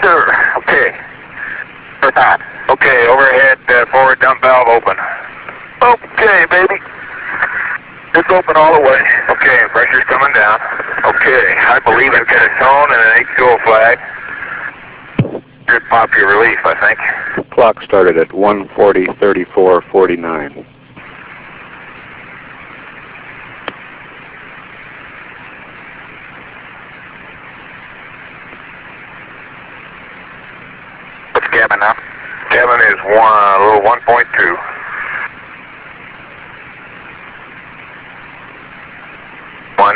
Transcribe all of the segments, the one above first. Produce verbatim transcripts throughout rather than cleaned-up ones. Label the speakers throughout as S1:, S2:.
S1: sir. Okay. Okay, overhead uh, forward dump valve open. Okay, baby. It's open all the way. Okay, pressure's coming down. Okay, I believe I've got a tone and an H two O flag. Should pop your relief, I think.
S2: Clock started at one forty, thirty-four, forty-nine.
S1: What's cabin now? Cabin is one, a little one point two. One.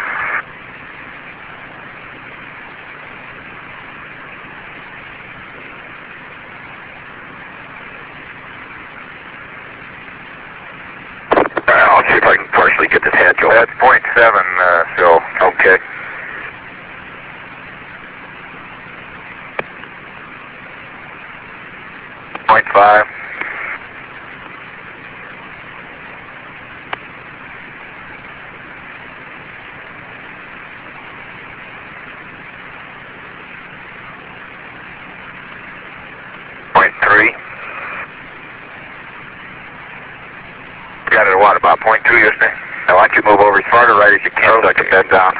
S1: I'll see if I can partially get this hatch open. That's point seven, uh, Phil. Okay. Point five. Point three. Got it at what, about point two yesterday? Now why don't you move over as far to right as you can so I can bed down.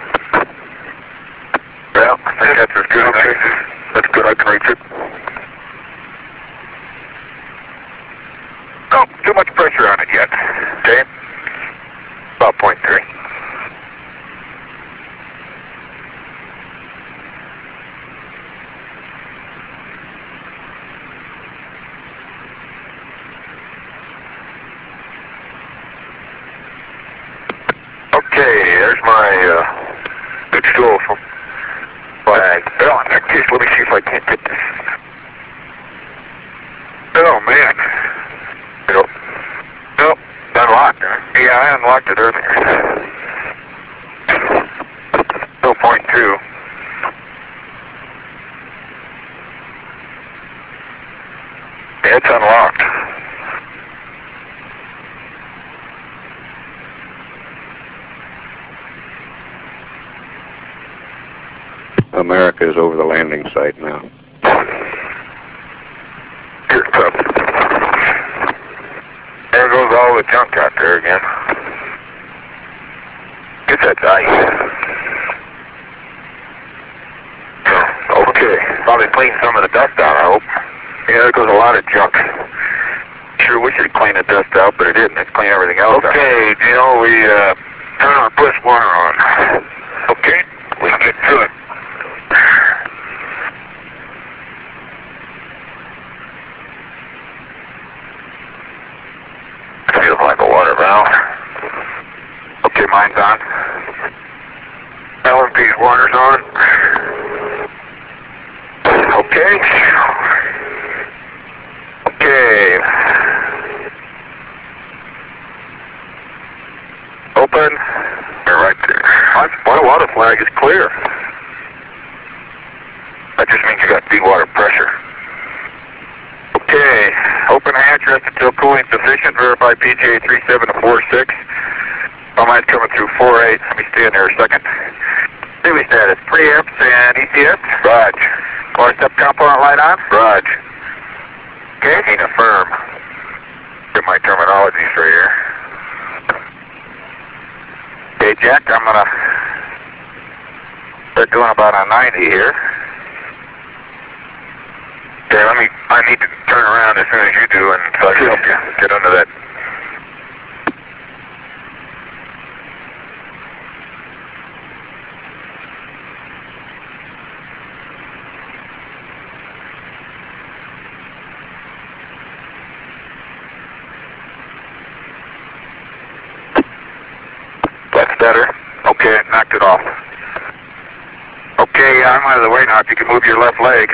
S1: Well, I think that's as good. Okay. That's good, I can reach it. Oh, too much pressure on it yet. Okay. About point three. Okay, there's my uh, good stool from flag. Well, in that case, let me see if I can't get this. Oh, man. Nope. Nope. Unlocked, huh? Yeah, I unlocked it earlier. Still point two. Yeah, it's unlocked.
S2: America is over the landing site now.
S1: Here it comes. There goes all the junk out there again. Guess that's ice. Okay. Probably cleaned some of the dust out, I hope. Yeah, there goes a lot of junk. Sure wish it'd clean the dust out, but it didn't. It's cleaned everything else out. Okay, Gino, we uh, turn our push water on. Okay, we can get to it. Feels like a water valve. Okay, mine's on. L M P's water's on. Okay. Okay. Open. They're right there. My water flag is clear. That just means you got deep-water pressure. Okay. Open hatch, rest until cooling sufficient. Verify P G A three seven four six. My mine's coming through four eight. Let me stay in there a second. Daily status, preamps and E C S. Raj. Car step component light on. Raj. Okay, need a firm. Get my terminologies right here. Okay, Jack, I'm gonna start doing about a ninety here. Okay, let me, I need to turn around as soon as you do, and so I can help you get under that. That's better. Okay, knocked it off. Okay, I'm out of the way now. If you can move your left leg.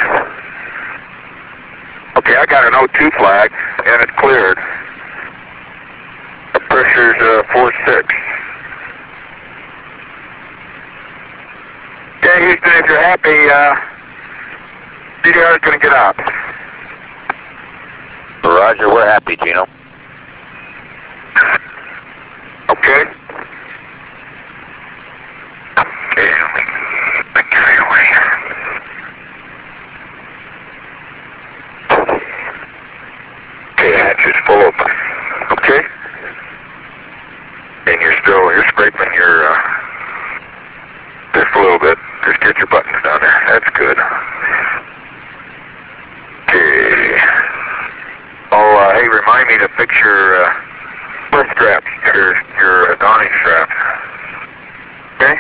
S1: Okay, I got an O two flag, and it's cleared. The pressure's uh, four six. Okay, Houston, if you're happy, uh, C D R is going to get out. Roger, we're happy, Gino. Okay. Okay, let me carry away. Okay, hatch is full open. Okay. And you're still, you're scraping your, uh, just a little bit. Just get your buttons down there. That's good. Okay. Oh, uh, hey, remind me to fix your, uh, foot straps, your, your uh, donning straps. Okay?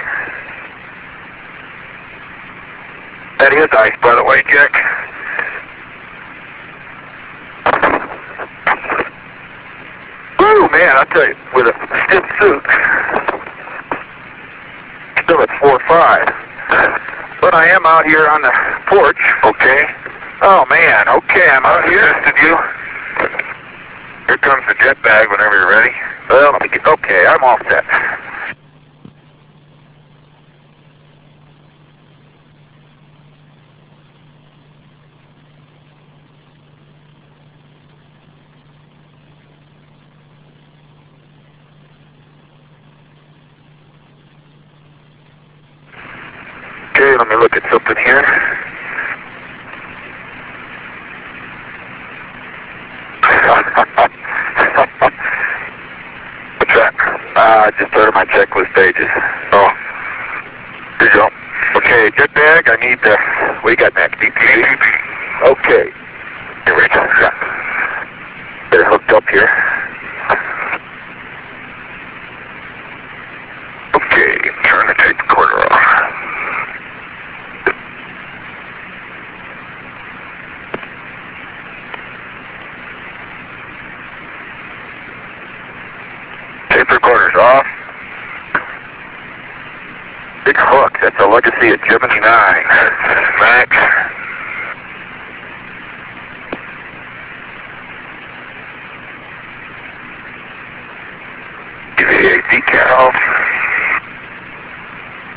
S1: That is ice, by the way, Jack. Woo, man, I tell you, with a stiff suit, still at four five. But I am out here on the porch. Okay. Oh, man, okay, I'm out here. Did you? Here comes the jet bag whenever you're ready. Well, let me get, okay, I'm all set. Okay, let me look at something here. What's that? Uh, I just started my checklist pages. Oh. Here you go. Okay, jet bag, I need the, what do you got next? D P C? Okay. Here we go. Yeah. They're hooked up here. Okay, turn the tape recorder off. Tape recorder's off. Big hook, that's a Legacy of Gemini nine. Max. Give me a decal.